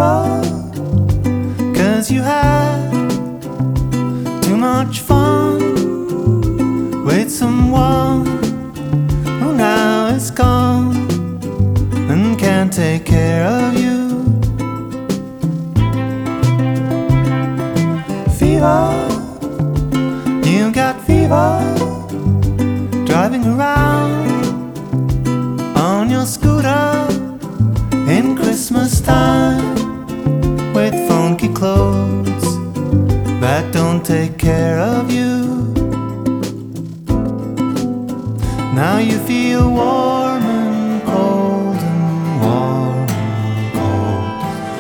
fever, 'cause you had too much fun with someone who now is gone and can't take care of you. Fever, you got fever, driving around on your scooter in Christmas time with funky clothes that don't take care of you. Now you feel warm and cold and warm and cold,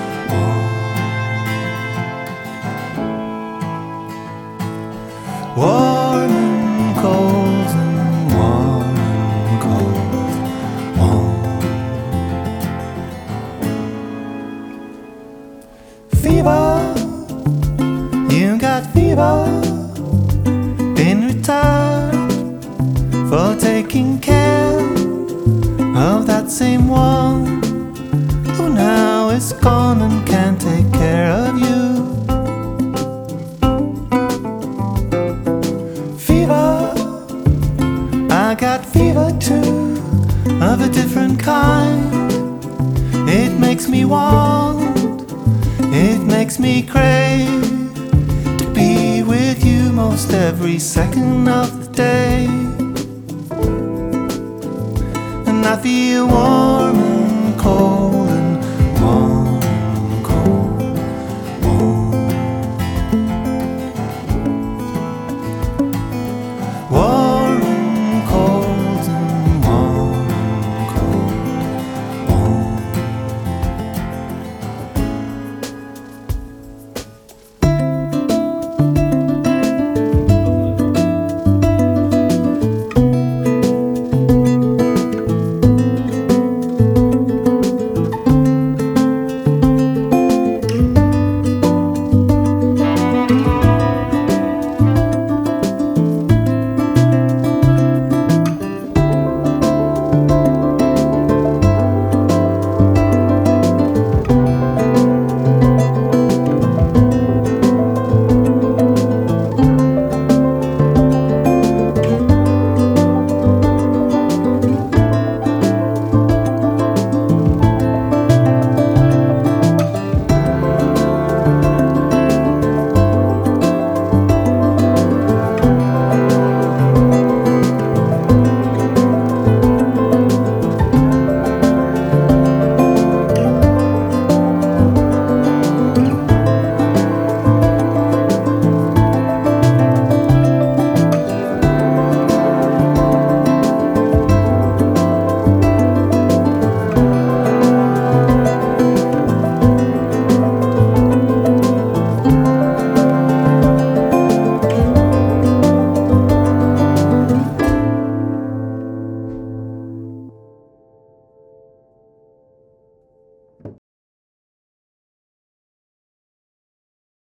warm and cold and warm and cold, warm. Fever, you got fever, been retired for taking care of that same one who now is gone and can't take care of you. Fever, I got fever too, of a different kind. It makes me want, it makes me crave to be with you most every second of the day. And I feel warm